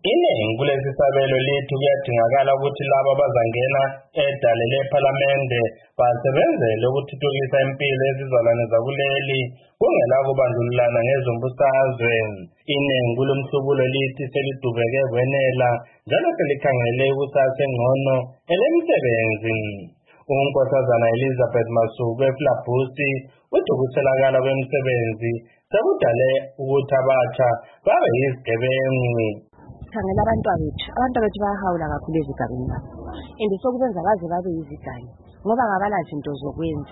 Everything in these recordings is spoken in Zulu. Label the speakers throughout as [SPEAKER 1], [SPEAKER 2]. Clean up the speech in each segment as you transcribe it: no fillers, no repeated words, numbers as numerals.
[SPEAKER 1] Iningi kulesi sabelo lithi kuyadingakala ukuthi labo abazangena edale lephalamende basebenzele ukuthuthukisa impilo yezizalwane zakuleli kungela kubandlululana ngezombusazwe. Iningi kulomhlubulo lithi selidubeke kwenela njalo selikhangele ikusasa engcono elemisebenzi. UNkosazana Elizabeth Masuku eFlabusi uthi ukutholakala kwemisebenzi sekudale ukuthi abatsha babe yizigebengu.
[SPEAKER 2] Khangela abantu bethu bayahawula kakhulu ezigabeni lapho and sokubenza baze babe yizigangi ngoba ngabala zinto zokwenza.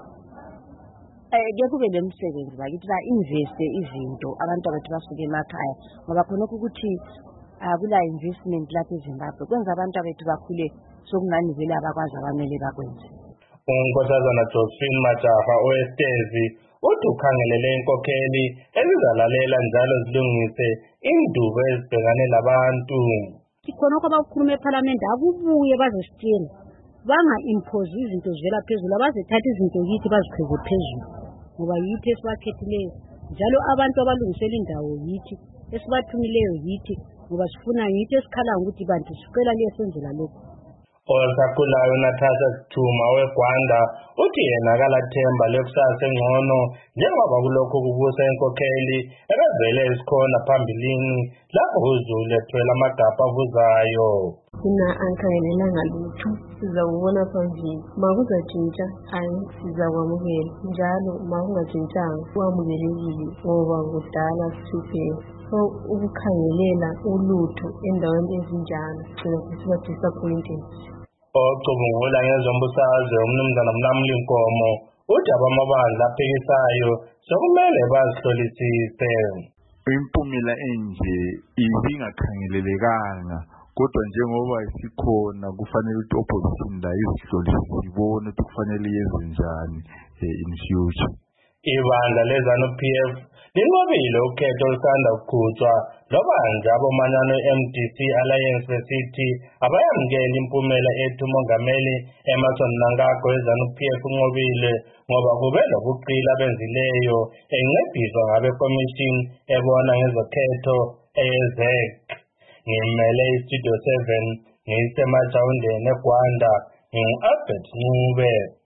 [SPEAKER 2] Ke kube lemisebenzi bakithi ba-investe izinto abantu bethu basuke emakhaya ngoba khonokho ukuthi kula investment lapha eZimbabwe kwenza abantu bethu bakhule sokungani vele abakwazi abamele bakwenze.
[SPEAKER 1] UNkosazana Josephine Majaha oEstezi uthi ukhangelele inkokheli ezizalalela njalo zilungise indubo ezibhekane labantu.
[SPEAKER 2] Khonokho abakhuluma ePhalamende akubuye bazositshela banga-impose izinto zivela phezulu abazethatha izinto kithi bazikhweze phezulu ngoba yithi esibakhethileyo njalo abantu abalungisela indawo yithi esibathumileyo yithi ngoba sifuna yithi esikhala ukuthi bantu sicela liyesenzela lokhu.
[SPEAKER 1] Osakhulayo Natasha Chuma weGwanda uthi yena akalathemba lekusasa engcono njengoba kulokho kubusa inkokheli ebevele isikhona phambilini lapho uZulu ethwele amagabha avuzayo.
[SPEAKER 3] Thina angikhangelelanga lutho sizakubona phambili makuzatshintsha hayi sizakwamukela njalo makungajintshanga kwamukelekile ngoba kudala sihlupheka. So ukukhangelela ulutho endaweni ezinjalo sigcina siba disappointed.
[SPEAKER 1] Ocubungula ngezombusazwe uMnumzana Mlamlinkomo uthi abamabandla aphikisayo sokumele bazihlolisise.
[SPEAKER 4] Impumela enje ibingakhangelelekanga kodwa njengoba isikhona kufanele ukuthi opposition la izihlolisise ibone ukuthi kufanele yenze njani in future.
[SPEAKER 1] Ibandla leZANU-PF linqobile ukhetho olusanda kuqhutshwa loba nje abomanyano MDC Alliance besithi abayamukela impumela ethi umongameli Emmerson Mnangagwa weZANU-PF unqobile ngoba kube lobuqili abenzileyo encediswa ngabekomishini ebona ngezokhetho eYezek. Ngimele iStudio 7 ngisemajawundeni eGwanda ngi-Albert Ncube.